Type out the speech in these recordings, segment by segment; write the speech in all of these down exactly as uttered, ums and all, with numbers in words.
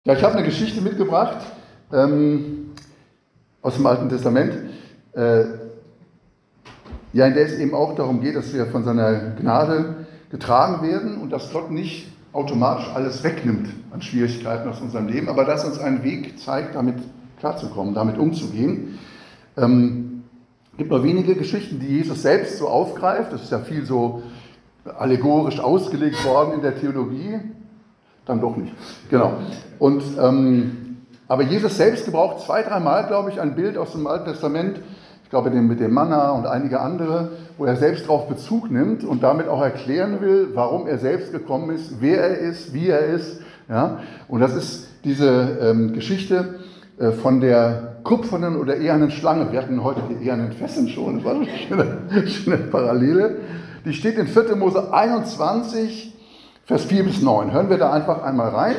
Ja, ich habe eine Geschichte mitgebracht ähm, aus dem Alten Testament, äh, ja, in der es eben auch darum geht, dass wir von seiner Gnade getragen werden und dass Gott nicht automatisch alles wegnimmt an Schwierigkeiten aus unserem Leben, aber dass uns einen Weg zeigt, damit klarzukommen, damit umzugehen. Ähm, es gibt nur wenige Geschichten, die Jesus selbst so aufgreift. Das ist ja viel so allegorisch ausgelegt worden in der Theologie. Dann doch nicht. Genau. Und, ähm, aber Jesus selbst gebraucht zwei, dreimal, glaube ich, ein Bild aus dem Alten Testament, ich glaube mit dem Manna und einige andere, wo er selbst darauf Bezug nimmt und damit auch erklären will, warum er selbst gekommen ist, wer er ist, wie er ist. Ja? Und das ist diese ähm, Geschichte äh, von der kupfernen oder ehernen Schlange. Wir hatten heute die ehernen Fesseln schon, das war eine schöne, schöne Parallele. Die steht in vierter Mose einundzwanzig, Vers vier bis neun. Hören wir da einfach einmal rein.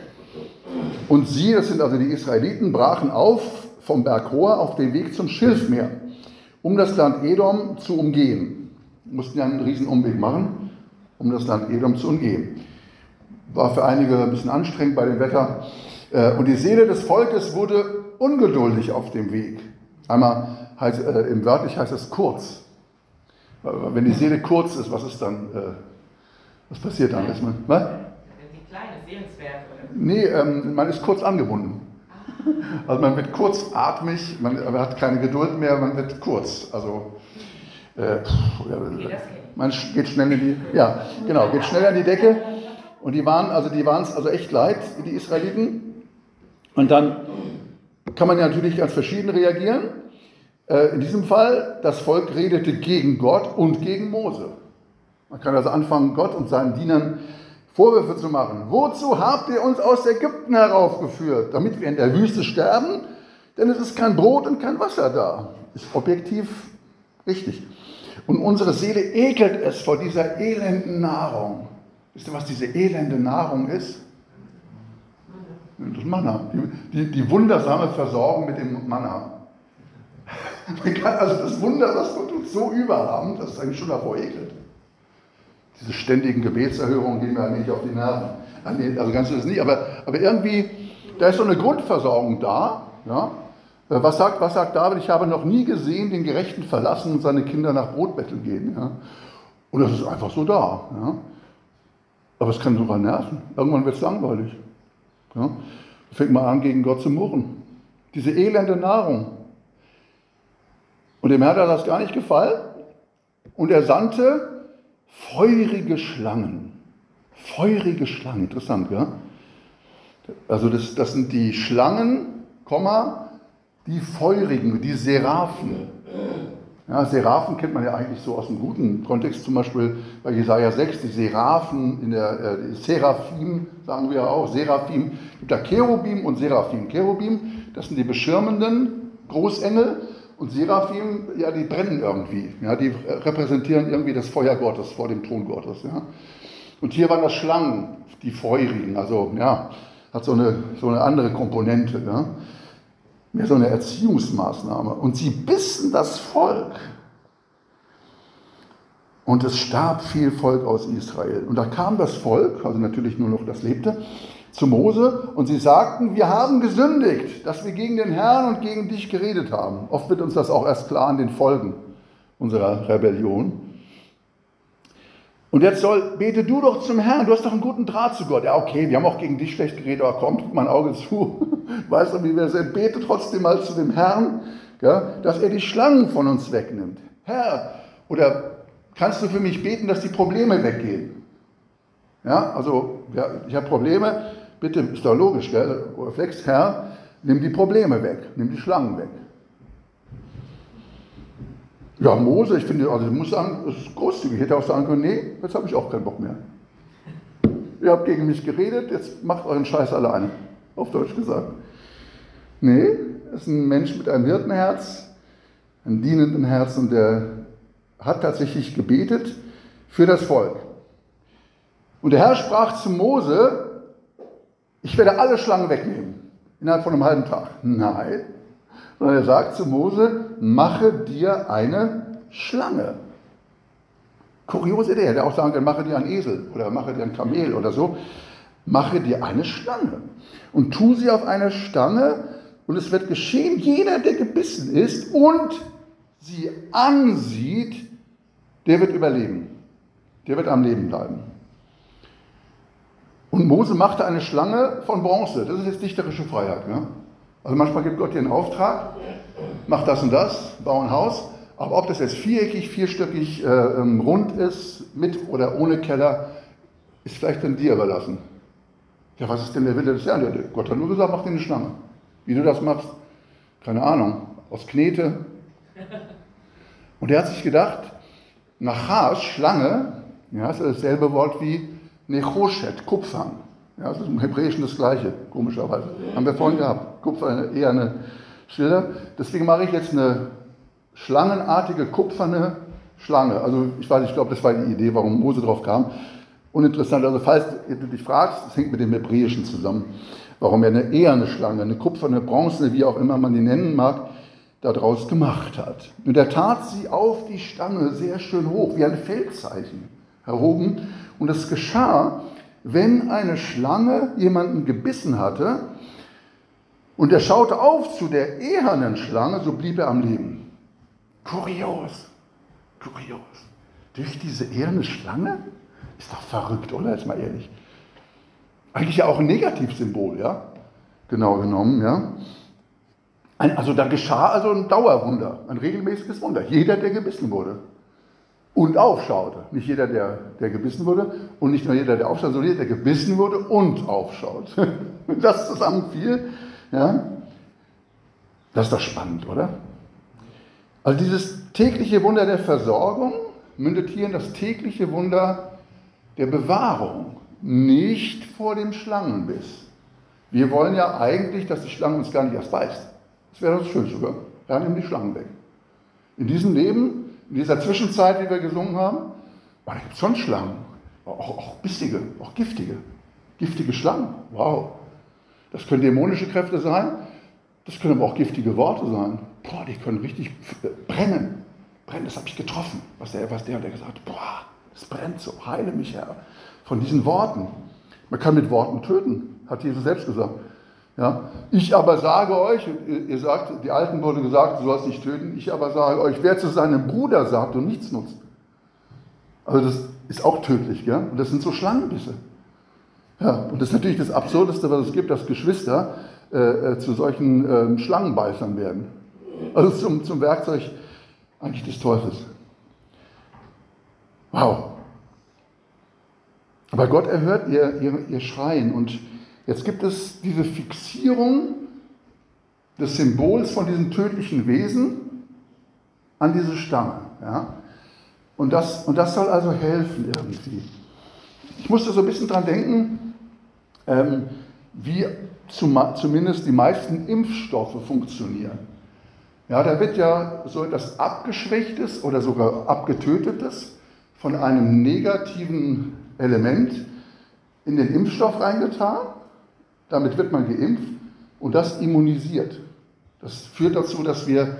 Und sie, das sind also die Israeliten, brachen auf vom Berg Hor auf den Weg zum Schilfmeer, um das Land Edom zu umgehen. Mussten ja einen riesen Umweg machen, um das Land Edom zu umgehen. War für einige ein bisschen anstrengend bei dem Wetter. Und die Seele des Volkes wurde ungeduldig auf dem Weg. Einmal heißt, äh, im Wörtlich heißt es kurz. Wenn die Seele kurz ist, was ist dann... Äh, Was passiert dann? Ist man, was? Wenn sie klein ist, sehenswert, oder? Nee, ähm, man ist kurz angebunden. Also man wird kurzatmig, man hat keine Geduld mehr, man wird kurz. Also äh, man geht schnell in die, ja, genau, geht schnell an die Decke. Und die waren, also die waren es also echt leid, die Israeliten. Und dann kann man ja natürlich ganz verschieden reagieren. Äh, in diesem Fall, das Volk redete gegen Gott und gegen Mose. Man kann also anfangen, Gott und seinen Dienern Vorwürfe zu machen. Wozu habt ihr uns aus Ägypten heraufgeführt? Damit wir in der Wüste sterben? Denn es ist kein Brot und kein Wasser da. Ist objektiv richtig. Und unsere Seele ekelt es vor dieser elenden Nahrung. Wisst ihr, was diese elende Nahrung ist? Das Manna. Die, die, die wundersame Versorgung mit dem Manna. Man kann also das Wunder, was Gott uns so überhaben, dass es eigentlich schon davor ekelt. Diese ständigen Gebetserhörungen gehen mir eigentlich nicht auf die Nerven. Also ganz so ist es nicht, aber, aber irgendwie, da ist so eine Grundversorgung da. Ja? Was sagt, was sagt David? Ich habe noch nie gesehen, den Gerechten verlassen und seine Kinder nach Brotbetteln gehen. Ja? Und das ist einfach so da. Ja? Aber es kann sogar nerven. Irgendwann wird es langweilig. Ja? Da fängt man an, gegen Gott zu murren. Diese elende Nahrung. Und dem Herrn hat das gar nicht gefallen. Und er sandte feurige Schlangen. Feurige Schlangen, interessant, ja? Also das, das sind die Schlangen, Komma, die feurigen, die Seraphen. Ja, Seraphen kennt man ja eigentlich so aus dem guten Kontext, zum Beispiel bei Jesaja sechs, die Seraphen, in der äh, die Seraphim, sagen wir ja auch, Seraphim, es gibt da Cherubim und Seraphim. Cherubim, das sind die beschirmenden Großengel. Und Seraphim, ja, die brennen irgendwie. Ja, die repräsentieren irgendwie das Feuer Gottes vor dem Thron Gottes. Ja. Und hier waren das Schlangen, die feurigen. Also, ja, hat so eine, so eine andere Komponente. Ja. Mehr so eine Erziehungsmaßnahme. Und sie bissen das Volk. Und es starb viel Volk aus Israel. Und da kam das Volk, also natürlich nur noch das lebte, zu Mose und sie sagten, wir haben gesündigt, dass wir gegen den Herrn und gegen dich geredet haben. Oft wird uns das auch erst klar an den Folgen unserer Rebellion. Und jetzt soll, bete du doch zum Herrn, du hast doch einen guten Draht zu Gott. Ja, okay, wir haben auch gegen dich schlecht geredet, aber komm, drück mein Auge zu. Weißt du, wie wir sind? Bete trotzdem mal zu dem Herrn, ja, dass er die Schlangen von uns wegnimmt. Herr, oder kannst du für mich beten, dass die Probleme weggehen? Ja, also, ja, ich habe Probleme, bitte, ist doch logisch, gell? Reflex, Herr, nimm die Probleme weg, nimm die Schlangen weg. Ja, Mose, ich finde, also ich muss sagen, das ist großzügig. Ich hätte auch sagen können, nee, jetzt habe ich auch keinen Bock mehr. Ihr habt gegen mich geredet, jetzt macht euren Scheiß alleine, auf Deutsch gesagt. Nee, es ist ein Mensch mit einem Hirtenherz, einem dienenden Herz und der hat tatsächlich gebetet für das Volk. Und der Herr sprach zu Mose, ich werde alle Schlangen wegnehmen, innerhalb von einem halben Tag. Nein, sondern er sagt zu Mose, mache dir eine Schlange. Kuriose Idee, er hätte auch sagen können, mache dir einen Esel oder mache dir ein Kamel oder so. mache dir eine Schlange und tu sie auf eine Stange und es wird geschehen, jeder, der gebissen ist und sie ansieht, der wird überleben. Der wird am Leben bleiben. Und Mose machte eine Schlange von Bronze. Das ist jetzt dichterische Freiheit. Ne? Also manchmal gibt Gott dir einen Auftrag, mach das und das, bau ein Haus. Aber ob das jetzt viereckig, vierstöckig, äh, rund ist, mit oder ohne Keller, ist vielleicht dann dir überlassen. Ja, was ist denn der Wille des Herrn? Gott hat nur gesagt, mach dir eine Schlange. Wie du das machst, keine Ahnung, aus Knete. Und er hat sich gedacht, Nachash, Schlange, ja, das ist dasselbe Wort wie Nechoshet, Kupfern. Ja, das ist im Hebräischen das Gleiche, komischerweise. Haben wir vorhin gehabt. Kupfer eher eine Schilder. Deswegen mache ich jetzt eine schlangenartige, kupferne Schlange. Also ich weiß, ich glaube, das war die Idee, warum Mose drauf kam. Uninteressant, also falls du dich fragst, das hängt mit dem Hebräischen zusammen, warum er eine eherne Schlange, eine kupferne, bronzene, wie auch immer man die nennen mag, daraus gemacht hat. Und er tat sie auf die Stange sehr schön hoch, wie ein Feldzeichen erhoben. Und das geschah, wenn eine Schlange jemanden gebissen hatte und er schaute auf zu der ehernen Schlange, so blieb er am Leben. Kurios, kurios. Durch diese eherne Schlange? Ist doch verrückt, oder? Jetzt mal ehrlich. Eigentlich ja auch ein Negativsymbol, ja? Genau genommen, ja? Ein, also da geschah also ein Dauerwunder, ein regelmäßiges Wunder. Jeder, der gebissen wurde und aufschaute. Nicht jeder, der, der gebissen wurde und nicht nur jeder, der aufschaut, sondern jeder, der gebissen wurde und aufschaut. Wenn das zusammenfiel, ja? Das ist doch spannend, oder? Also dieses tägliche Wunder der Versorgung mündet hier in das tägliche Wunder der Bewahrung, nicht vor dem Schlangenbiss. Wir wollen ja eigentlich, dass die Schlange uns gar nicht erst beißt. Das wäre das Schönste, oder? Ja, nimm die Schlangen weg. In diesem Leben, in dieser Zwischenzeit, wie wir gesungen haben, da gibt es schon Schlangen, auch, auch bissige, auch giftige, giftige Schlangen. Wow. Das können dämonische Kräfte sein, das können aber auch giftige Worte sein. Boah, die können richtig brennen. Brennen, das habe ich getroffen, was der, was der und der gesagt hat. Boah, das brennt so, heile mich, Herr. Von diesen Worten. Man kann mit Worten töten, hat Jesus selbst gesagt. Ja, ich aber sage euch, ihr sagt, die Alten wurde gesagt, du sollst nicht töten, ich aber sage euch, wer zu seinem Bruder sagt und nichts nutzt. Also das ist auch tödlich, gell? Und das sind so Schlangenbisse. Ja, und das ist natürlich das Absurdeste, was es gibt, dass Geschwister äh, zu solchen äh, Schlangenbeißern werden. Also zum, zum Werkzeug eigentlich des Teufels. Wow. Aber Gott erhört ihr, ihr, ihr Schreien und jetzt gibt es diese Fixierung des Symbols von diesem tödlichen Wesen an diese Stange. Ja? Und, das, und das soll also helfen irgendwie. Ich musste so ein bisschen dran denken, ähm, wie zum, zumindest die meisten Impfstoffe funktionieren. Ja, da wird ja so etwas Abgeschwächtes oder sogar Abgetötetes von einem negativen Element in den Impfstoff reingetan. Damit wird man geimpft und das immunisiert. Das führt dazu, dass wir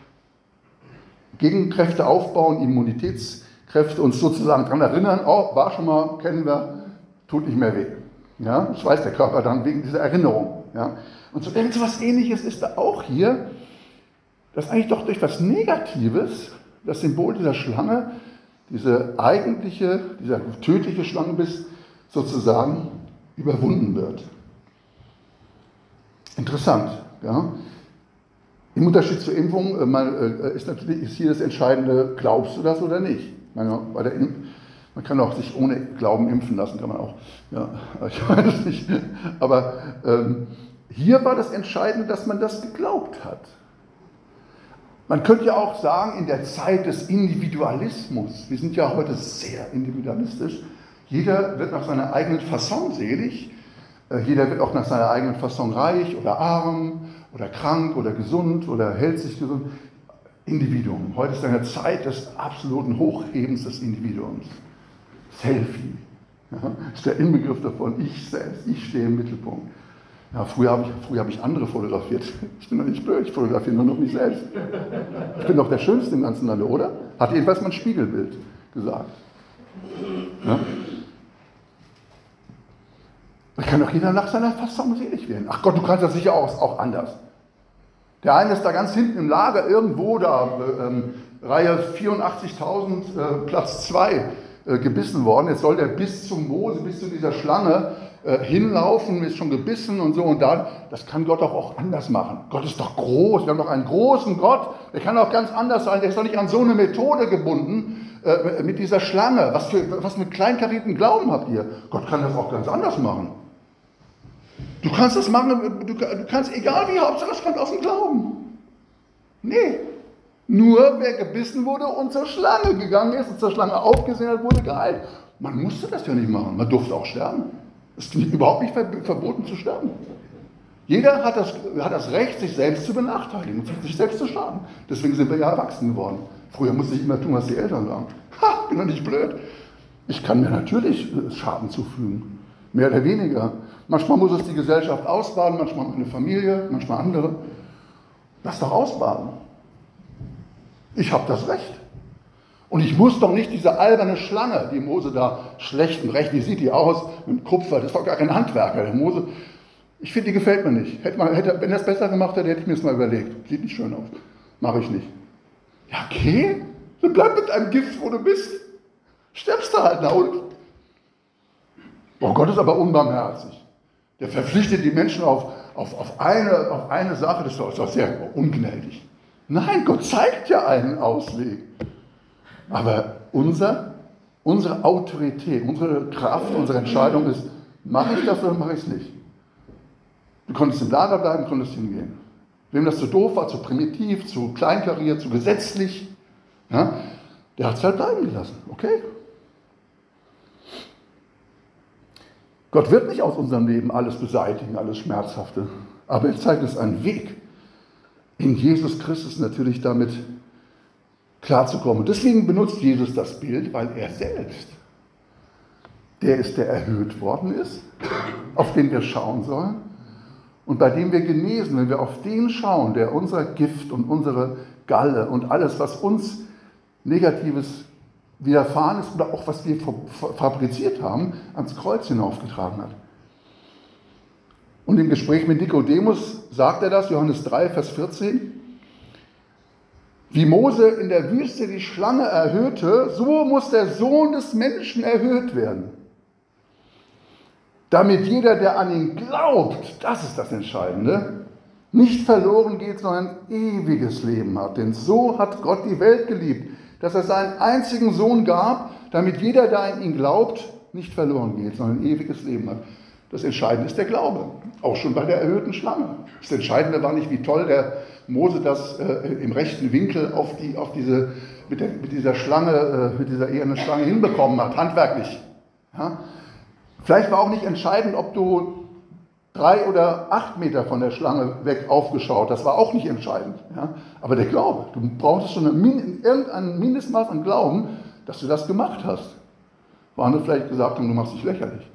Gegenkräfte aufbauen, Immunitätskräfte, uns sozusagen daran erinnern, oh, war schon mal, kennen wir, tut nicht mehr weh. Ja, das weiß der Körper dann wegen dieser Erinnerung. Ja. Und so etwas Ähnliches ist da auch hier, dass eigentlich doch durch was Negatives, das Symbol dieser Schlange, diese eigentliche, dieser tödliche Schlangenbiss sozusagen überwunden wird. Interessant. Ja. Im Unterschied zur Impfung man, äh, ist natürlich ist hier das Entscheidende, glaubst du das oder nicht? Meine, bei der Impf- man kann auch sich ohne Glauben impfen lassen, kann man auch. Ja, ich weiß es nicht. Aber ähm, hier war das Entscheidende, dass man das geglaubt hat. Man könnte ja auch sagen, in der Zeit des Individualismus, wir sind ja heute sehr individualistisch, jeder wird nach seiner eigenen Fasson selig, jeder wird auch nach seiner eigenen Fasson reich oder arm oder krank oder gesund oder hält sich gesund. Individuum. Heute ist eine Zeit des absoluten Hochhebens des Individuums. Selfie. Ja, ist der Inbegriff davon, ich selbst, ich stehe im Mittelpunkt. Ja, früher habe ich, früher habe ich andere fotografiert. Ich bin doch nicht blöd, ich fotografiere nur noch mich selbst. Ich bin doch der Schönste im ganzen Lande, oder? Hat jedenfalls mein Spiegelbild gesagt. Ja? kann doch jeder nach seiner Fassung selig werden. Ach Gott, du kannst das sicher auch, auch anders. Der eine ist da ganz hinten im Lager irgendwo, da ähm, Reihe vierundachtzigtausend, äh, Platz zwei, äh, gebissen worden. Jetzt soll der bis zum Mose, bis zu dieser Schlange äh, hinlaufen, ist schon gebissen und so. Und da, das kann Gott doch auch anders machen. Gott ist doch groß, wir haben doch einen großen Gott. Der kann auch ganz anders sein, der ist doch nicht an so eine Methode gebunden, äh, mit dieser Schlange. Was für, was mit kleinkarierten Glauben habt ihr? Gott kann das auch ganz anders machen. Du kannst das machen, du, du kannst, egal wie, Hauptsache es kommt aus dem Glauben. Nee, nur wer gebissen wurde und zur Schlange gegangen ist und zur Schlange aufgesehen hat, wurde geheilt. Man musste das ja nicht machen, man durfte auch sterben. Es ist überhaupt nicht verboten zu sterben. Jeder hat das, hat das Recht, sich selbst zu benachteiligen und sich selbst zu schaden. Deswegen sind wir ja erwachsen geworden. Früher musste ich immer tun, was die Eltern sagen. Ha, bin doch nicht blöd. Ich kann mir natürlich Schaden zufügen, mehr oder weniger. Manchmal muss es die Gesellschaft ausbaden, manchmal meine Familie, manchmal andere. Lass doch ausbaden. Ich habe das Recht. Und ich muss doch nicht diese alberne Schlange, die Mose da schlecht und recht, wie sieht die aus, mit Kupfer, das ist doch gar kein Handwerker, der Mose. Ich finde, die gefällt mir nicht. Hätte man, hätte, wenn er es besser gemacht hätte, hätte ich mir das mal überlegt. Sieht nicht schön aus. Mache ich nicht. Ja, okay, dann bleib mit einem Gift, wo du bist. Stirbst du halt, na und? Oh, Gott ist aber unbarmherzig. Der verpflichtet die Menschen auf, auf, auf, eine, auf eine Sache, das ist doch, ist doch sehr ungnädig. Nein, Gott zeigt ja einen Ausweg. Aber unser, unsere Autorität, unsere Kraft, unsere Entscheidung ist, mache ich das oder mache ich es nicht? Du konntest im Lager bleiben, konntest hingehen. Wem das zu doof war, zu primitiv, zu kleinkariert, zu gesetzlich, ja, der hat es halt bleiben gelassen. Okay? Gott wird nicht aus unserem Leben alles beseitigen, alles Schmerzhafte. Aber er zeigt uns einen Weg, in Jesus Christus natürlich damit klarzukommen. Und deswegen benutzt Jesus das Bild, weil er selbst der ist, der erhöht worden ist, auf den wir schauen sollen und bei dem wir genesen, wenn wir auf den schauen, der unser Gift und unsere Galle und alles, was uns Negatives widerfahren ist oder auch was wir fabriziert haben, ans Kreuz hinaufgetragen hat. Und im Gespräch mit Nikodemus sagt er das, Johannes drei, Vers vierzehn, wie Mose in der Wüste die Schlange erhöhte, so muss der Sohn des Menschen erhöht werden. Damit jeder, der an ihn glaubt, das ist das Entscheidende, nicht verloren geht, sondern ein ewiges Leben hat. Denn so hat Gott die Welt geliebt, dass er seinen einzigen Sohn gab, damit jeder, der an ihn glaubt, nicht verloren geht, sondern ein ewiges Leben hat. Das Entscheidende ist der Glaube, auch schon bei der erhöhten Schlange. Das Entscheidende war nicht, wie toll der Mose das äh, im rechten Winkel auf, die, auf diese, mit, der, mit dieser Schlange, äh, mit dieser ehernen Schlange hinbekommen hat, handwerklich. Ja? Vielleicht war auch nicht entscheidend, ob du drei oder acht Meter von der Schlange weg aufgeschaut, das war auch nicht entscheidend. Ja? Aber der Glaube, du brauchtest schon ein, irgendein Mindestmaß an Glauben, dass du das gemacht hast. Wo andere vielleicht gesagt haben, du machst dich lächerlich.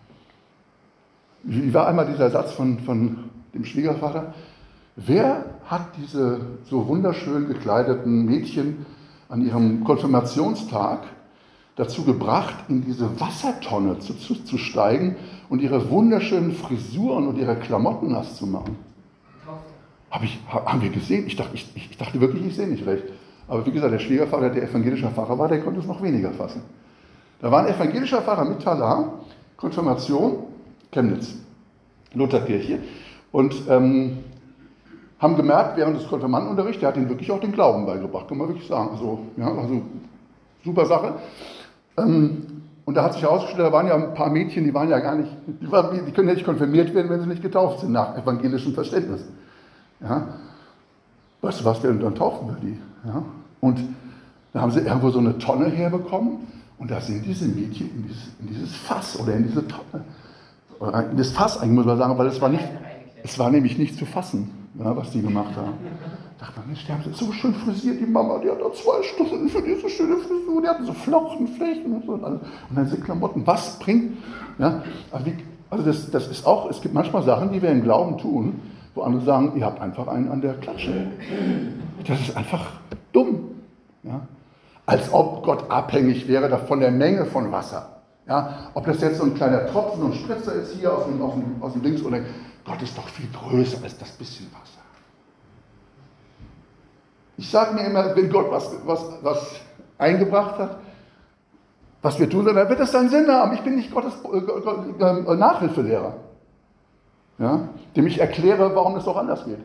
Wie war einmal dieser Satz von, von dem Schwiegervater? Wer hat diese so wunderschön gekleideten Mädchen an ihrem Konfirmationstag dazu gebracht, in diese Wassertonne zu, zu, zu steigen und ihre wunderschönen Frisuren und ihre Klamotten nass zu machen? Hab ich, haben wir gesehen? Ich dachte, ich, ich dachte wirklich, ich sehe nicht recht. Aber wie gesagt, der Schwiegervater, der evangelischer Pfarrer war, der konnte es noch weniger fassen. Da war ein evangelischer Pfarrer mit Talar, Konfirmation, Chemnitz, Lutherkirche, und ähm, haben gemerkt, während des Konfirmandenunterrichts, der hat ihnen wirklich auch den Glauben beigebracht, kann man wirklich sagen. Also, ja, also super Sache. Ähm, und da hat sich herausgestellt, da waren ja ein paar Mädchen, die waren ja gar nicht, die, waren, die können ja nicht konfirmiert werden, wenn sie nicht getauft sind, nach evangelischem Verständnis. Ja? Weißt du was, der dann taufen wir die. Ja? Und da haben sie irgendwo so eine Tonne herbekommen und da sind diese Mädchen in dieses, in dieses Fass oder in diese Tonne. In das Fass eigentlich, muss man sagen, weil es war nicht, es war nämlich nicht zu fassen, ja, was die gemacht haben. Da dachte man, Mensch, die haben sich so schön frisiert, die Mama, die hat da zwei Stunden für diese schöne Frisur, die hatten so Flochten, Flechten und so. Und dann sind Klamotten, was bringt, ja, also, wie, also das, das ist auch, es gibt manchmal Sachen, die wir im Glauben tun, wo andere sagen, ihr habt einfach einen an der Klatsche. Das ist einfach dumm. Ja. Als ob Gott abhängig wäre von der Menge von Wasser. Ja, Ja, ob das jetzt so ein kleiner Tropfen und Spritzer ist hier aus dem, aus dem, aus dem Dings oder Gott ist doch viel größer als das bisschen Wasser. Ich sage mir immer, wenn Gott was, was, was eingebracht hat, was wir tun, dann wird es seinen Sinn haben. Ich bin nicht Gottes äh, äh, Nachhilfelehrer, ja, dem ich erkläre, warum es auch anders geht.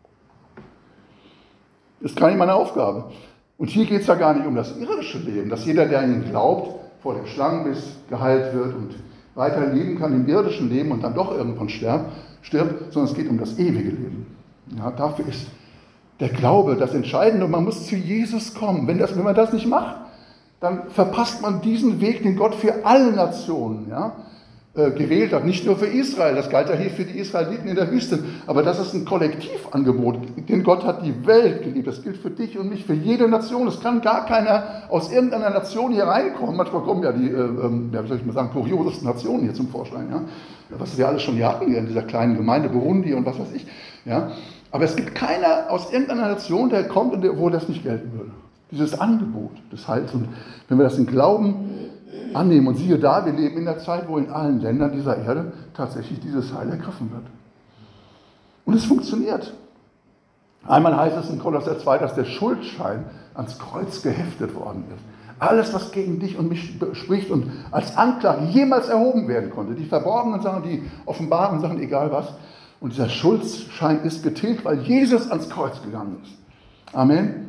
Das ist gar nicht meine Aufgabe. Und hier geht es ja gar nicht um das irdische Leben, dass jeder, der an ihn glaubt, vor dem Schlangenbiss geheilt wird und weiter leben kann im irdischen Leben und dann doch irgendwann stirbt, stirbt, sondern es geht um das ewige Leben. Ja, dafür ist der Glaube das Entscheidende und man muss zu Jesus kommen. Wenn, das, wenn man das nicht macht, dann verpasst man diesen Weg, den Gott für alle Nationen, ja, äh, gewählt hat. Nicht nur für Israel, das galt ja hier für die Israeliten in der Wüste, aber das ist ein Kollektivangebot, denn Gott hat die Welt geliebt. Das gilt für dich und mich, für jede Nation. Es kann gar keiner aus irgendeiner Nation hier reinkommen. Manchmal kommen ja die, äh, ja, wie soll ich mal sagen, kuriosesten Nationen hier zum Vorschein, ja, was wir alles schon hier hatten, hier in dieser kleinen Gemeinde, Burundi und was weiß ich. Ja. Aber es gibt keiner aus irgendeiner Nation, der kommt, und der, wo das nicht gelten würde. Dieses Angebot des Heils. Und wenn wir das in Glauben annehmen, und siehe da, wir leben in der Zeit, wo in allen Ländern dieser Erde tatsächlich dieses Heil ergriffen wird. Und es funktioniert. Einmal heißt es in Kolosser zwei, dass der Schuldschein ans Kreuz geheftet worden ist. Alles, was gegen dich und mich spricht und als Anklage jemals erhoben werden konnte, die verborgenen Sachen, die offenbaren Sachen, egal was. Und dieser Schuldschein ist getilgt, weil Jesus ans Kreuz gegangen ist. Amen.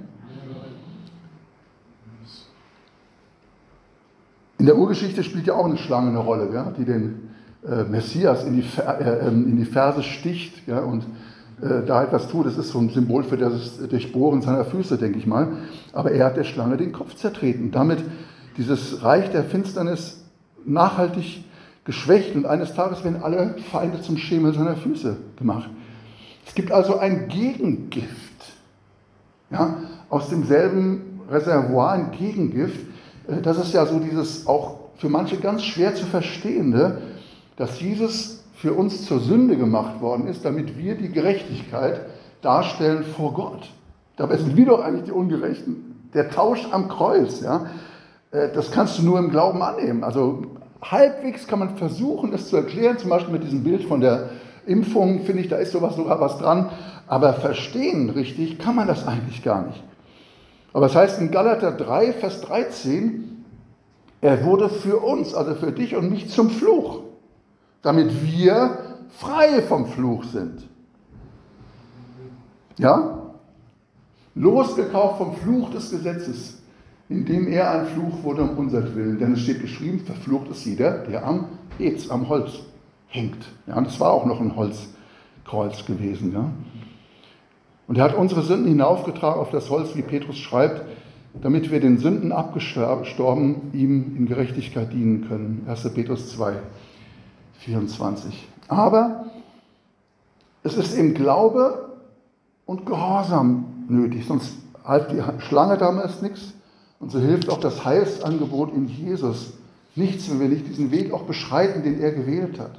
In der Urgeschichte spielt ja auch eine Schlange eine Rolle, ja, die den äh, Messias in die, äh, in die Ferse sticht, ja, und äh, da etwas tut. Das ist so ein Symbol für das Durchbohren seiner Füße, denke ich mal. Aber er hat der Schlange den Kopf zertreten. Damit dieses Reich der Finsternis nachhaltig geschwächt und eines Tages werden alle Feinde zum Schemel seiner Füße gemacht. Es gibt also ein Gegengift, ja, aus demselben Reservoir, ein Gegengift. Das ist ja so dieses auch für manche ganz schwer zu verstehende, dass Jesus für uns zur Sünde gemacht worden ist, damit wir die Gerechtigkeit darstellen vor Gott. Dabei sind wir doch eigentlich die Ungerechten. Der Tausch am Kreuz, ja, das kannst du nur im Glauben annehmen. Also halbwegs kann man versuchen, es zu erklären, zum Beispiel mit diesem Bild von der Impfung, finde ich, da ist sowas sogar was dran. Aber verstehen richtig kann man das eigentlich gar nicht. Aber es heißt in Galater drei, Vers dreizehn, er wurde für uns, also für dich und mich zum Fluch, damit wir frei vom Fluch sind. Ja? Losgekauft vom Fluch des Gesetzes, indem er ein Fluch wurde um unsertwillen. Denn es steht geschrieben, verflucht ist jeder, der am Etz, am Holz hängt. Ja, und es war auch noch ein Holzkreuz gewesen. Ja? Und er hat unsere Sünden hinaufgetragen auf das Holz, wie Petrus schreibt, damit wir den Sünden abgestorben ihm in Gerechtigkeit dienen können. erster Petrus zwei, vierundzwanzig. Aber es ist im Glaube und Gehorsam nötig, sonst half die Schlange damals nichts. Und so hilft auch das Heilsangebot in Jesus nichts, wenn wir nicht diesen Weg auch beschreiten, den er gewählt hat.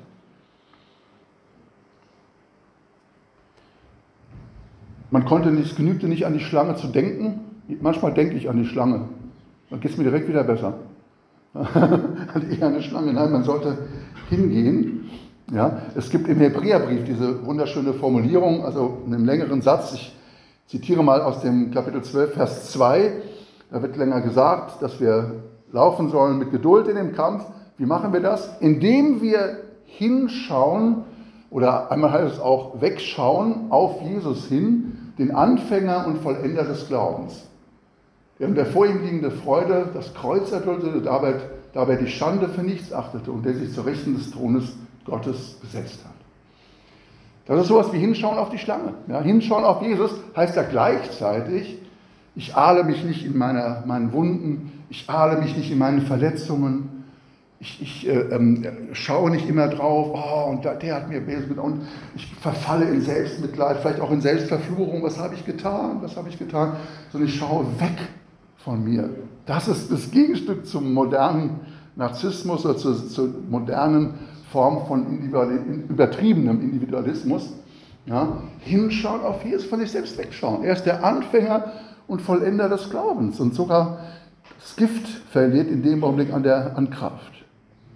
Man konnte nicht, es genügte nicht an die Schlange zu denken. Manchmal denke ich an die Schlange. Dann geht es mir direkt wieder besser. Eher eine Schlange. Nein, man sollte hingehen. Ja, es gibt im Hebräerbrief diese wunderschöne Formulierung, also in einem längeren Satz. Ich zitiere mal aus dem Kapitel zwölf, Vers zwei. Da wird länger gesagt, dass wir laufen sollen mit Geduld in dem Kampf. Wie machen wir das? Indem wir hinschauen, oder einmal heißt es auch wegschauen, auf Jesus hin, den Anfänger und Vollender des Glaubens. Der in der vor ihm liegende Freude das Kreuz erduldete, dabei, dabei die Schande für nichts achtete und der sich zur Rechten des Thrones Gottes gesetzt hat. Das ist sowas wie hinschauen auf die Schlange. Ja, hinschauen auf Jesus heißt ja gleichzeitig, ich ahle mich nicht in meiner, meinen Wunden, ich ahle mich nicht in meinen Verletzungen, ich, ich äh, äh, schaue nicht immer drauf, oh, und der, der hat mir böse getan, und ich verfalle in Selbstmitleid, vielleicht auch in Selbstverfluchung, was habe ich getan, was habe ich getan, sondern ich schaue weg von mir. Das ist das Gegenstück zum modernen Narzissmus oder zur, zur modernen Form von Individual, übertriebenem Individualismus. Ja, hinschauen auf Jesus, von sich selbst wegschauen. Er ist der Anfänger und Vollender des Glaubens und sogar das Gift verliert in dem Augenblick an der an Kraft.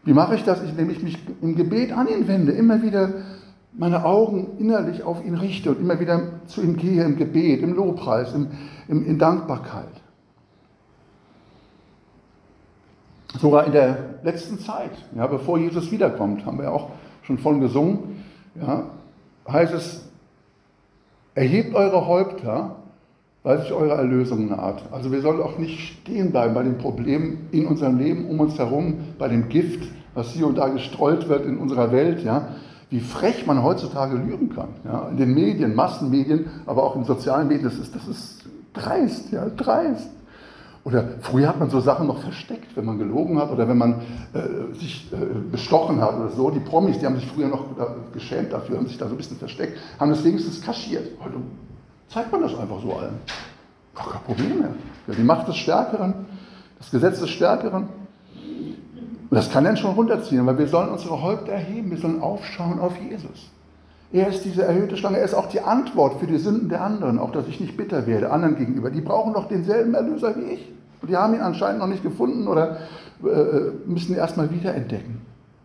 Wie mache ich das? Indem ich mich im Gebet an ihn wende, immer wieder meine Augen innerlich auf ihn richte und immer wieder zu ihm gehe im Gebet, im Lobpreis, im, im, in Dankbarkeit. Sogar in der letzten Zeit, ja, bevor Jesus wiederkommt, haben wir ja auch schon von gesungen, ja, heißt es, erhebt eure Häupter, weil sich eure Erlösung naht. Also wir sollen auch nicht stehen bleiben bei den Problemen in unserem Leben, um uns herum, bei dem Gift, was hier und da gestreut wird in unserer Welt. Ja. Wie frech man heutzutage lügen kann. Ja. In den Medien, Massenmedien, aber auch in sozialen Medien, das ist, das ist dreist, ja, dreist. Oder früher hat man so Sachen noch versteckt, wenn man gelogen hat oder wenn man äh, sich äh, bestochen hat oder so. Die Promis, die haben sich früher noch geschämt dafür, haben sich da so ein bisschen versteckt, haben das wenigstens kaschiert. Heute zeigt man das einfach so allen. Gar kein Problem mehr. Ja, die Macht des Stärkeren, das Gesetz des Stärkeren. Und das kann dann schon runterziehen, weil wir sollen unsere Häupter erheben, wir sollen aufschauen auf Jesus. Er ist diese erhöhte Schlange, er ist auch die Antwort für die Sünden der anderen, auch dass ich nicht bitter werde, anderen gegenüber. Die brauchen doch denselben Erlöser wie ich. Und die haben ihn anscheinend noch nicht gefunden oder äh, müssen ihn erstmal wieder entdecken.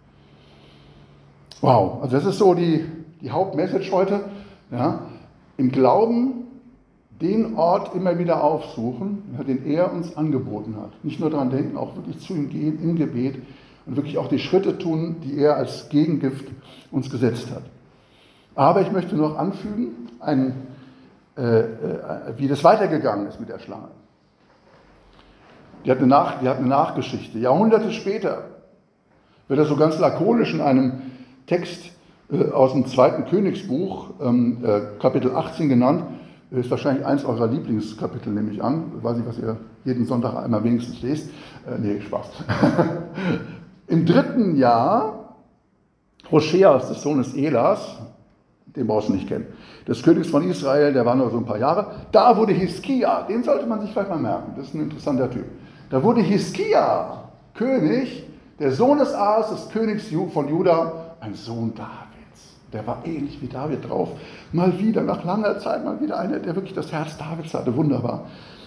Wow, also das ist so die, die Hauptmessage heute. Ja. Im Glauben den Ort immer wieder aufsuchen, ja, den er uns angeboten hat. Nicht nur daran denken, auch wirklich zu ihm gehen im Gebet und wirklich auch die Schritte tun, die er als Gegengift uns gesetzt hat. Aber ich möchte noch anfügen, ein, äh, äh, wie das weitergegangen ist mit der Schlange. Die hat, eine Nach, die hat eine Nachgeschichte. Jahrhunderte später wird er so ganz lakonisch in einem Text äh, aus dem zweiten Königsbuch, ähm, äh, Kapitel achtzehn genannt. Ist wahrscheinlich eins eurer Lieblingskapitel, nehme ich an. Ich weiß nicht, was ihr jeden Sonntag einmal wenigstens lest. Äh, nee, Spaß. Im dritten Jahr Hoscheas, des Sohnes Elas, den brauchst du nicht kennen, des Königs von Israel, der war nur so ein paar Jahre, da wurde Hiskia, den sollte man sich vielleicht mal merken, das ist ein interessanter Typ, da wurde Hiskia König, der Sohn des Ahas, des Königs von Juda, ein Sohn Davids. Der war ähnlich wie David drauf. Mal wieder, nach langer Zeit, mal wieder einer, der wirklich das Herz Davids hatte, wunderbar.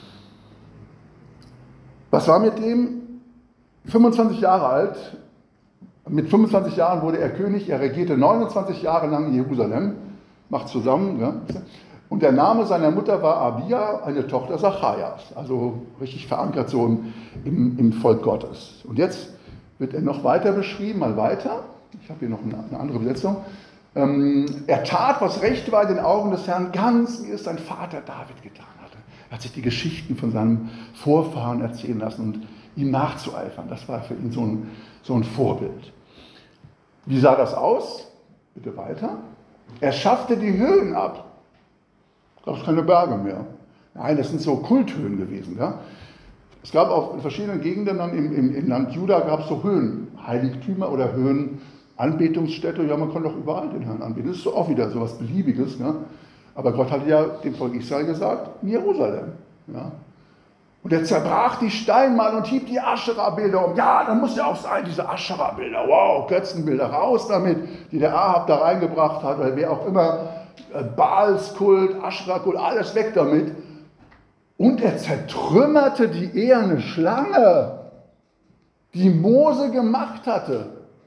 Was war mit dem? fünfundzwanzig Jahre alt. Mit fünfundzwanzig Jahren wurde er König, er regierte neunundzwanzig Jahre lang in Jerusalem, macht zusammen, ja. Und der Name seiner Mutter war Abia, eine Tochter Zacharias, also richtig verankert so im, im, im Volk Gottes. Und jetzt wird er noch weiter beschrieben, mal weiter, ich habe hier noch eine, eine andere Besetzung. Ähm, er tat, was recht war in den Augen des Herrn, ganz wie es sein Vater David getan hatte. Er hat sich die Geschichten von seinem Vorfahren erzählen lassen und ihm nachzueifern, das war für ihn so ein So ein Vorbild. Wie sah das aus? Bitte weiter. Er schaffte die Höhen ab. Da gab es keine Berge mehr. Nein, das sind so Kulthöhen gewesen. Ja? Es gab auch in verschiedenen Gegenden dann im, im, im Land Juda gab es so Höhenheiligtümer oder Höhenanbetungsstätte. Ja, man kann doch überall den Herrn anbeten. Das ist so auch wieder so was Beliebiges. Ja? Aber Gott hatte ja dem Volk Israel gesagt, in Jerusalem. Ja? Und er zerbrach die Steinmale und hieb die Aschera-Bilder um. Ja, dann muss ja auch sein, diese Aschera-Bilder. Wow, Götzenbilder, raus damit, die der Ahab da reingebracht hat, oder wer auch immer. Baalskult, Aschera-Kult, alles weg damit. Und er zertrümmerte die eherne Schlange, die Mose gemacht hatte.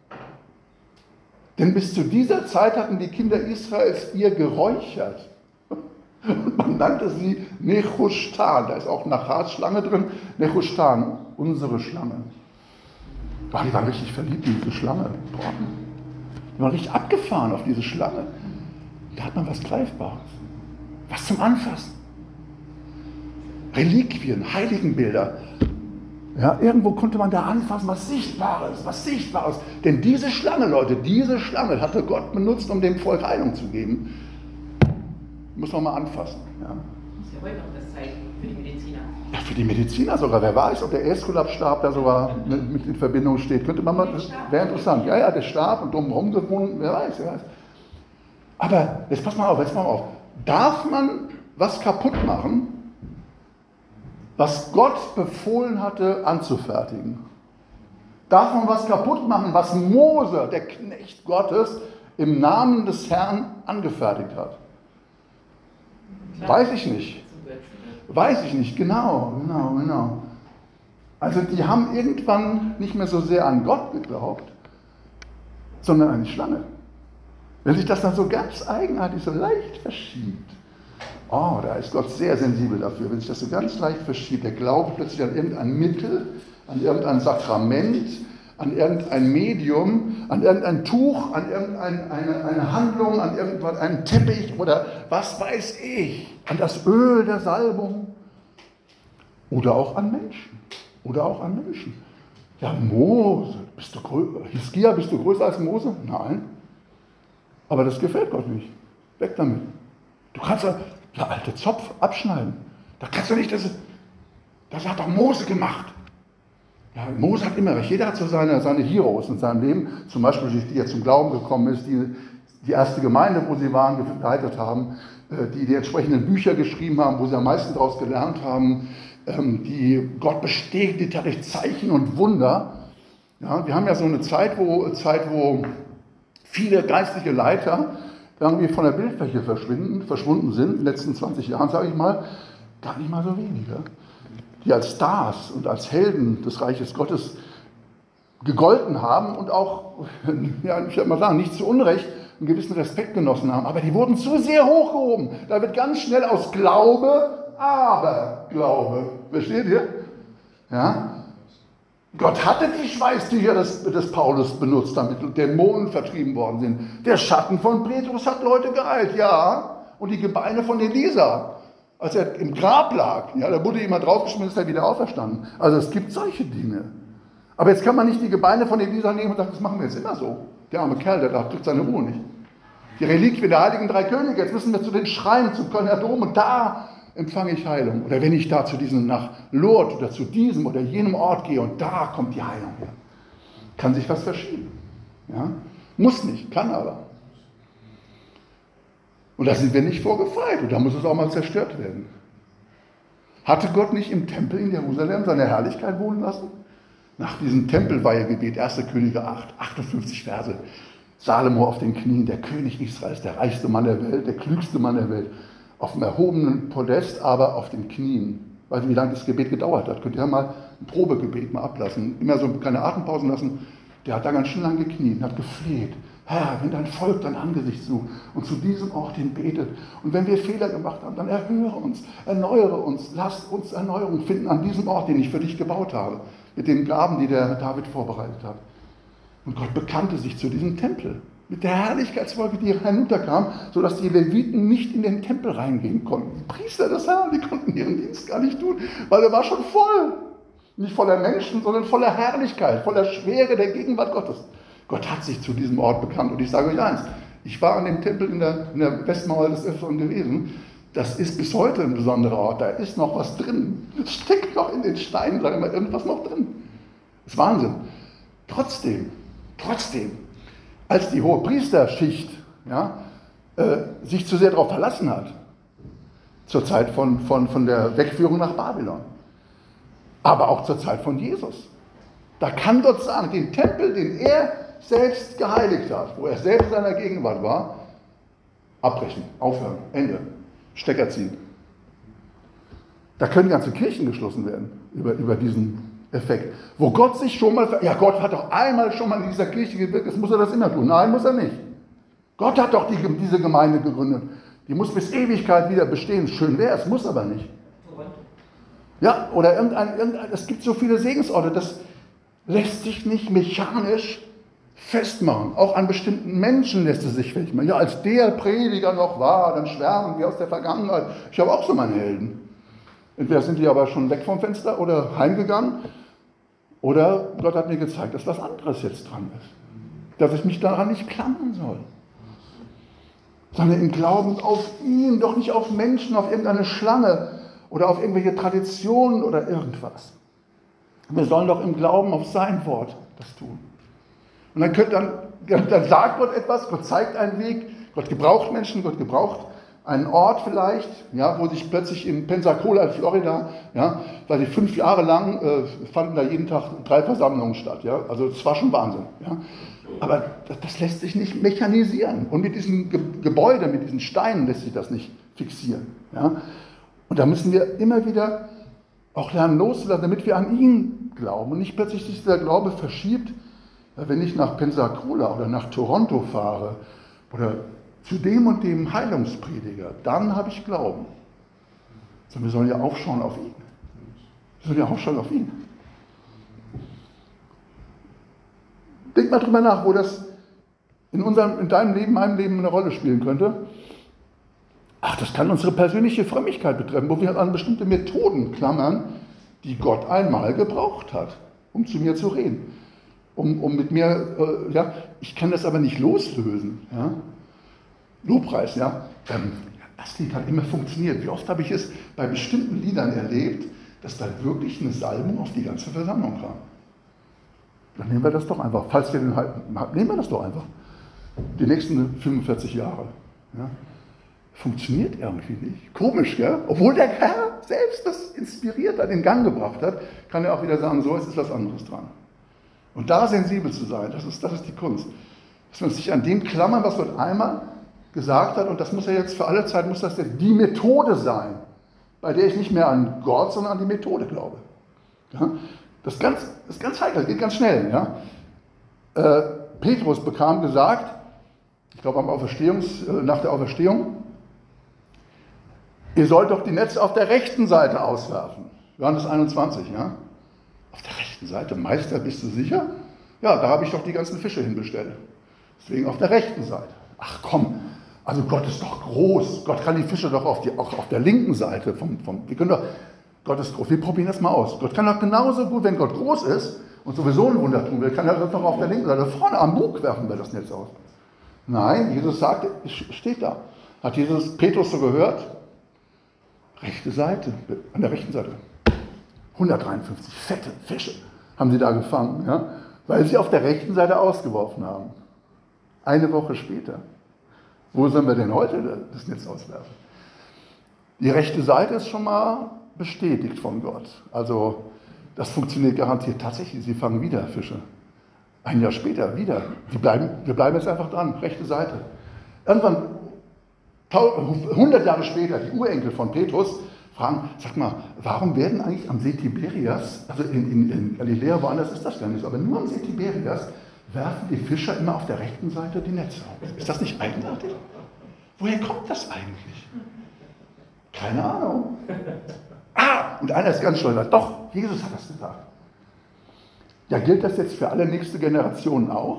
Denn bis zu dieser Zeit hatten die Kinder Israels ihr geräuchert. Und man nannte sie Nechushtan. Da ist auch Nachas Schlange drin. Nechushtan, unsere Schlange. Boah, die waren richtig verliebt in diese Schlange. Boah. Die waren richtig abgefahren auf diese Schlange. Da hat man was Greifbares. Was zum Anfassen. Reliquien, Heiligenbilder. Ja, irgendwo konnte man da anfassen, was Sichtbares, was Sichtbares. Denn diese Schlange, Leute, diese Schlange hatte Gott benutzt, um dem Volk Heilung zu geben. Muss man mal anfassen. Ja. Das ist ja heute noch das Zeichen für die Mediziner. Ja, für die Mediziner sogar. Wer weiß, ob der Äskulapstab da sogar mit, mit in Verbindung steht. Könnte man mal, das wäre interessant. Ja, ja, der Stab und drumherum gewunden, wer weiß, wer weiß. Aber jetzt pass mal auf, jetzt mal auf. Darf man was kaputt machen, was Gott befohlen hatte anzufertigen? Darf man was kaputt machen, was Mose, der Knecht Gottes, im Namen des Herrn angefertigt hat? Weiß ich nicht. Weiß ich nicht, genau, genau, genau. Also die haben irgendwann nicht mehr so sehr an Gott geglaubt, sondern eine Schlange. Wenn sich das dann so ganz eigenartig, so leicht verschiebt, oh, da ist Gott sehr sensibel dafür, wenn sich das so ganz leicht verschiebt, der Glaube plötzlich an irgendein Mittel, an irgendein Sakrament, an irgendein Medium, an irgendein Tuch, an irgendeine eine, eine Handlung, an irgendwas, einen Teppich oder was weiß ich, an das Öl der Salbung oder auch an Menschen. Oder auch an Menschen. Ja, Mose, bist du größer, Hiskia, bist du größer als Mose? Nein. Aber das gefällt Gott nicht. Weg damit. Du kannst ja, der alte Zopf abschneiden. Da kannst du nicht, das, das hat doch Mose gemacht. Ja, Mose hat immer recht. Jeder hat so seine, seine Heroes in seinem Leben. Zum Beispiel, die jetzt zum Glauben gekommen ist, die die erste Gemeinde, wo sie waren, geleitet haben, die die entsprechenden Bücher geschrieben haben, wo sie am meisten daraus gelernt haben, die Gott bestätigt hat durch Zeichen und Wunder. Ja, wir haben ja so eine Zeit, wo, Zeit, wo viele geistliche Leiter irgendwie von der Bildfläche verschwinden, verschwunden sind, in den letzten zwanzig Jahren, sage ich mal, gar nicht mal so wenige, die als Stars und als Helden des Reiches Gottes gegolten haben und auch, ja, ich würde mal sagen, nicht zu Unrecht einen gewissen Respekt genossen haben, aber die wurden zu sehr hochgehoben. Da wird ganz schnell aus Glaube Aberglaube. Versteht ihr? Ja? Gott hatte die Schweißtücher des, des Paulus benutzt, damit Dämonen vertrieben worden sind. Der Schatten von Petrus hat Leute geheilt, ja. Und die Gebeine von Elisa, als er im Grab lag, ja, da wurde jemand draufgeschmissen, ist er wieder auferstanden. Also es gibt solche Dinge. Aber jetzt kann man nicht die Gebeine von Elisa nehmen und sagen, das machen wir jetzt immer so. Der arme Kerl, der da kriegt seine Ruhe nicht. Die Reliquien der heiligen drei Könige, jetzt müssen wir zu den Schreinen, zum Kölner Dom und da empfange ich Heilung. Oder wenn ich da zu diesem, nach Lourdes oder zu diesem oder jenem Ort gehe und da kommt die Heilung her. Kann sich was verschieben. Ja? Muss nicht, kann aber. Und da sind wir nicht vorgefeit und da muss es auch mal zerstört werden. Hatte Gott nicht im Tempel in Jerusalem seine Herrlichkeit wohnen lassen? Nach diesem Tempelweihegebet, erster Könige acht, achtundfünfzig Verse. Salomo auf den Knien, der König Israels, der reichste Mann der Welt, der klügste Mann der Welt. Auf dem erhobenen Podest, aber auf den Knien. Weißt du, wie lange das Gebet gedauert hat? Könnt ihr ja mal ein Probegebet mal ablassen. Immer so keine Atempausen lassen. Der hat da ganz schön lang gekniet und hat gefleht. Herr, wenn dein Volk dein Angesicht sucht und zu diesem Ort hin betet. Und wenn wir Fehler gemacht haben, dann erhöre uns, erneuere uns, lass uns Erneuerung finden an diesem Ort, den ich für dich gebaut habe. Mit den Gaben, die der David vorbereitet hat. Und Gott bekannte sich zu diesem Tempel. Mit der Herrlichkeitswolke, die herunterkam, sodass die Leviten nicht in den Tempel reingehen konnten. Die Priester des Herrn, die konnten ihren Dienst gar nicht tun, weil er war schon voll. Nicht voller Menschen, sondern voller Herrlichkeit, voller Schwere der Gegenwart Gottes. Gott hat sich zu diesem Ort bekannt. Und ich sage euch eins, ich war an dem Tempel in der, in der Westmauer des Öfteren gewesen. Das ist bis heute ein besonderer Ort. Da ist noch was drin. Es steckt noch in den Steinen, sagen wir mal, irgendwas noch drin. Das ist Wahnsinn. Trotzdem, trotzdem, als die hohe Priesterschicht ja, äh, sich zu sehr darauf verlassen hat, zur Zeit von, von, von der Wegführung nach Babylon, aber auch zur Zeit von Jesus. Da kann Gott sagen, den Tempel, den er selbst geheiligt hat, wo er selbst in seiner Gegenwart war, abbrechen, aufhören, Ende, Stecker ziehen. Da können ganze Kirchen geschlossen werden über, über diesen Effekt. Wo Gott sich schon mal, ja Gott hat doch einmal schon mal in dieser Kirche gewirkt, jetzt muss er das immer tun. Nein, muss er nicht. Gott hat doch die, diese Gemeinde gegründet. Die muss bis Ewigkeit wieder bestehen. Schön wäre es, muss aber nicht. Ja, oder irgendein, irgendein, es gibt so viele Segensorte, das lässt sich nicht mechanisch festmachen. Auch an bestimmten Menschen lässt es sich festmachen. Ja, als der Prediger noch war, dann schwärmen wir aus der Vergangenheit. Ich habe auch so meine Helden. Entweder sind die aber schon weg vom Fenster oder heimgegangen. Oder Gott hat mir gezeigt, dass was anderes jetzt dran ist. Dass ich mich daran nicht klammern soll. Sondern im Glauben auf ihn, doch nicht auf Menschen, auf irgendeine Schlange oder auf irgendwelche Traditionen oder irgendwas. Wir sollen doch im Glauben auf sein Wort das tun. Und dann, könnt, dann, dann sagt Gott etwas, Gott zeigt einen Weg, Gott gebraucht Menschen, Gott gebraucht einen Ort vielleicht, ja, wo sich plötzlich in Pensacola in Florida, ja, weil die fünf Jahre lang äh, fanden da jeden Tag drei Versammlungen statt. Ja, also das war schon Wahnsinn. Ja. Aber das, das lässt sich nicht mechanisieren. Und mit diesen Ge- Gebäuden, mit diesen Steinen lässt sich das nicht fixieren. Ja. Und da müssen wir immer wieder auch lernen loszulassen, damit wir an ihn glauben und nicht plötzlich sich dieser Glaube verschiebt Wenn ich nach Pensacola oder nach Toronto fahre oder zu dem und dem Heilungsprediger, dann habe ich Glauben. Sondern wir sollen ja aufschauen auf ihn. Wir sollen ja aufschauen auf ihn. Denk mal drüber nach, wo das in, unserem, in deinem Leben, meinem Leben eine Rolle spielen könnte. Ach, das kann unsere persönliche Frömmigkeit betreffen, wo wir an bestimmte Methoden klammern, die Gott einmal gebraucht hat, um zu mir zu reden. Um, um mit mir, äh, ja, ich kann das aber nicht loslösen. Ja? Lobpreis, ja. Ähm, das Lied hat immer funktioniert. Wie oft habe ich es bei bestimmten Liedern erlebt, dass da wirklich eine Salbung auf die ganze Versammlung kam. Dann nehmen wir das doch einfach. Falls wir den halten, nehmen wir das doch einfach. Die nächsten fünfundvierzig Jahre. Ja. Funktioniert irgendwie nicht. Komisch, gell? Obwohl der Herr selbst das inspiriert hat, in Gang gebracht hat, kann er auch wieder sagen, so, es ist was anderes dran. Und da sensibel zu sein, das ist, das ist die Kunst. Dass wir uns nicht an dem klammern, was Gott einmal gesagt hat, und das muss ja jetzt für alle Zeit, muss das jetzt die Methode sein, bei der ich nicht mehr an Gott, sondern an die Methode glaube. Ja? Das ist ganz, das ist ganz heikel, das geht ganz schnell. Ja? Äh, Petrus bekam gesagt, ich glaube am Auferstehungs, äh, nach der Auferstehung, ihr sollt doch die Netze auf der rechten Seite auswerfen. Johannes einundzwanzig, ja? Auf der rechten Seite, Meister, bist du sicher? Ja, da habe ich doch die ganzen Fische hinbestellt. Deswegen auf der rechten Seite. Ach komm, also Gott ist doch groß. Gott kann die Fische doch auf die, auch auf der linken Seite. Vom, vom, wir können doch, Gott ist groß, wir probieren das mal aus. Gott kann doch genauso gut, wenn Gott groß ist und sowieso ein Wunder tun will, kann er das doch auf der linken Seite. Vorne am Bug werfen wir das Netz aus. Nein, Jesus sagte, es steht da. Hat Jesus Petrus so gehört? Rechte Seite, an der rechten Seite. hundertdreiundfünfzig fette Fische haben sie da gefangen, ja, weil sie auf der rechten Seite ausgeworfen haben. Eine Woche später. Wo sollen wir denn heute das Netz auswerfen? Die rechte Seite ist schon mal bestätigt von Gott. Also das funktioniert garantiert tatsächlich. Sie fangen wieder Fische. Ein Jahr später wieder. Die bleiben, wir bleiben jetzt einfach dran. Rechte Seite. Irgendwann, hundert Jahre später, die Urenkel von Petrus fragen, sag mal, warum werden eigentlich am See Tiberias, also in, in, in Galiläa, woanders ist das gar nicht so, aber nur am See Tiberias, werfen die Fischer immer auf der rechten Seite die Netze aus. Ist das nicht eigenartig? Woher kommt das eigentlich? Keine Ahnung. Ah, und einer ist ganz stolz, sagt, doch, Jesus hat das gesagt. Ja, gilt das jetzt für alle nächste Generationen auch?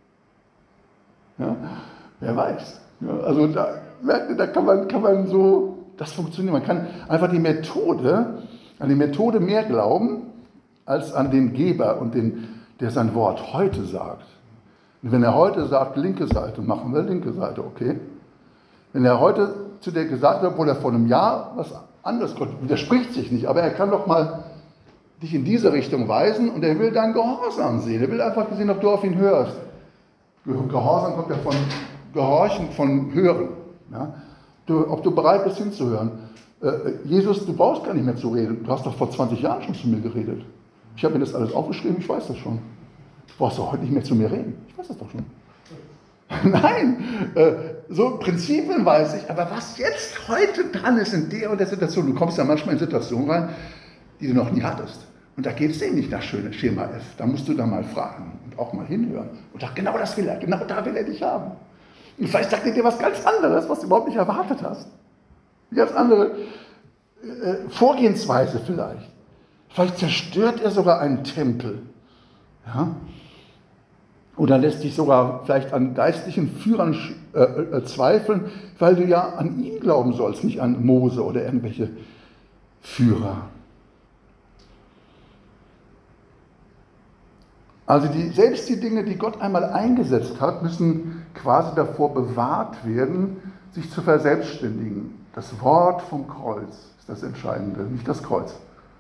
Ja, wer weiß. Ja, also da, da kann, man, kann man so, das funktioniert. Man kann einfach die Methode, an die Methode mehr glauben, als an den Geber und den, der sein Wort heute sagt. Und wenn er heute sagt, linke Seite, machen wir linke Seite, okay. Wenn er heute zu dir gesagt hat, obwohl er vor einem Jahr was anderes, Gott widerspricht sich nicht, aber er kann doch mal dich in diese Richtung weisen und er will deinen Gehorsam sehen. Er will einfach sehen, ob du auf ihn hörst. Gehorsam kommt ja von Gehorchen, von Hören. Ja? Du, ob du bereit bist hinzuhören. Äh, Jesus, du brauchst gar nicht mehr zu reden. Du hast doch vor zwanzig Jahren schon zu mir geredet. Ich habe mir das alles aufgeschrieben, ich weiß das schon. Du brauchst doch heute nicht mehr zu mir reden. Ich weiß das doch schon. Nein, äh, so Prinzipien weiß ich, aber was jetzt heute dran ist in der und der Situation, du kommst ja manchmal in Situationen rein, die du noch nie hattest. Und da geht es eben nicht nach Schema F. Da musst du da mal fragen und auch mal hinhören. Und sag, genau das will er, genau da will er dich haben. Und vielleicht sagt er dir was ganz anderes, was du überhaupt nicht erwartet hast. Eine ganz andere äh, Vorgehensweise vielleicht. Vielleicht zerstört er sogar einen Tempel. Ja? Oder lässt dich sogar vielleicht an geistlichen Führern äh, äh, zweifeln, weil du ja an ihn glauben sollst, nicht an Mose oder irgendwelche Führer. Also die, selbst die Dinge, die Gott einmal eingesetzt hat, müssen quasi davor bewahrt werden, sich zu verselbstständigen. Das Wort vom Kreuz ist das Entscheidende, nicht das Kreuz.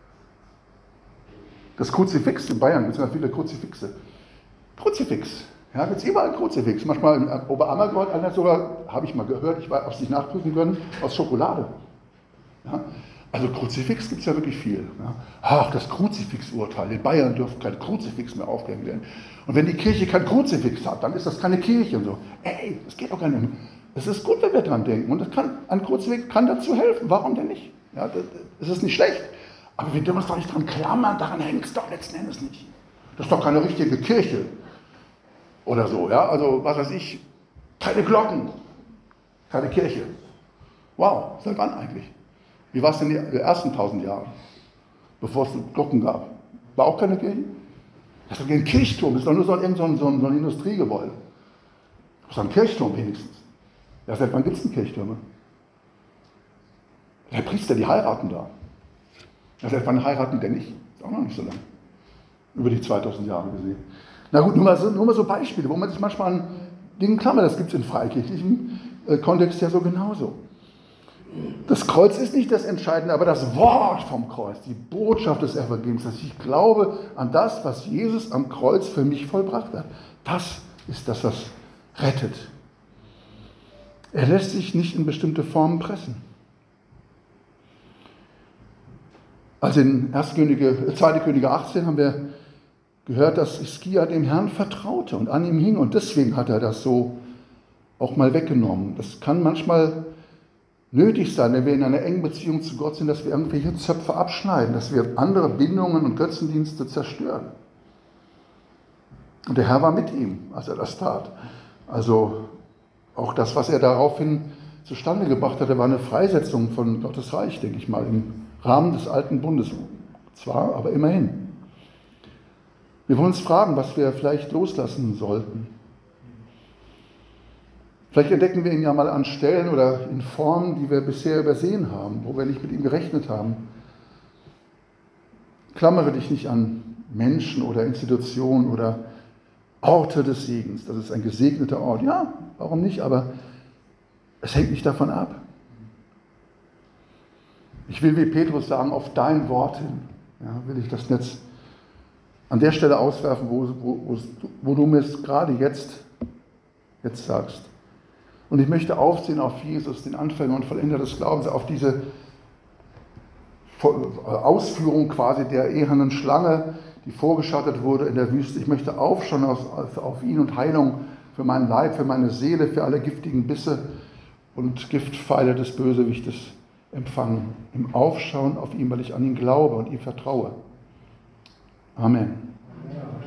Das Kruzifix in Bayern, gibt es ganz viele Kruzifixe. Kruzifix, ja, gibt es überall ein Kruzifix. Manchmal in Oberammergott, einer sogar, habe ich mal gehört, ich weiß, ob Sie es nachprüfen können, aus Schokolade. Ja? Also Kruzifix gibt es ja wirklich viel. Ja? Ach, das Kruzifix-Urteil. In Bayern dürfen kein Kruzifix mehr aufgehängt werden. Und wenn die Kirche kein Kruzifix hat, dann ist das keine Kirche und so. Ey, das geht doch gar nicht. Es ist gut, wenn wir dran denken. Und das kann, ein Kruzifix kann dazu helfen. Warum denn nicht? Ja, das, das ist nicht schlecht. Aber wir dürfen uns doch nicht dran klammern. Daran hängt es doch letzten Endes nicht. Das ist doch keine richtige Kirche. Oder so, ja, also was weiß ich, keine Glocken, keine Kirche. Wow, seit wann eigentlich? Wie war es denn in den ersten tausend Jahren, bevor es Glocken gab? War auch keine Kirche? Das ist doch kein Kirchturm, das ist doch nur so ein, so ein, so ein Industriegebäude. Das ist doch ein Kirchturm wenigstens. Ja, seit wann gibt es denn Kirchtürme? Der Priester, die heiraten da. Ja, seit wann heiraten die denn nicht? Ist auch noch nicht so lange. Über die zweitausend Jahre gesehen. Na gut, nur mal so, nur mal so Beispiele, wo man sich manchmal an Dingen klammert. Das gibt es in freikirchlichem äh, Kontext ja so genauso. Das Kreuz ist nicht das Entscheidende, aber das Wort vom Kreuz, die Botschaft des Evangeliums, dass ich glaube an das, was Jesus am Kreuz für mich vollbracht hat. Das ist das, was rettet. Er lässt sich nicht in bestimmte Formen pressen. Also in erste Könige, zweite Könige achtzehn haben wir gehört, dass Hiskia dem Herrn vertraute und an ihm hing. Und deswegen hat er das so auch mal weggenommen. Das kann manchmal nötig sein, wenn wir in einer engen Beziehung zu Gott sind, dass wir irgendwelche Zöpfe abschneiden, dass wir andere Bindungen und Götzendienste zerstören. Und der Herr war mit ihm, als er das tat. Also auch das, was er daraufhin zustande gebracht hatte, war eine Freisetzung von Gottes Reich, denke ich mal, im Rahmen des alten Bundes. Zwar, aber immerhin. Wir wollen uns fragen, was wir vielleicht loslassen sollten. Vielleicht entdecken wir ihn ja mal an Stellen oder in Formen, die wir bisher übersehen haben, wo wir nicht mit ihm gerechnet haben. Klammere dich nicht an Menschen oder Institutionen oder Orte des Segens. Das ist ein gesegneter Ort. Ja, warum nicht? Aber es hängt nicht davon ab. Ich will wie Petrus sagen, auf dein Wort hin, ja, will ich das Netz an der Stelle auswerfen, wo, wo, wo du mir es gerade jetzt, jetzt sagst. Und ich möchte aufsehen auf Jesus, den Anfänger und Vollender des Glaubens, auf diese Ausführung quasi der ehernen Schlange, die vorgeschattet wurde in der Wüste. Ich möchte aufschauen auf, auf ihn und Heilung für meinen Leib, für meine Seele, für alle giftigen Bisse und Giftpfeile des Bösewichtes empfangen. Im Aufschauen auf ihn, weil ich an ihn glaube und ihm vertraue. Amen.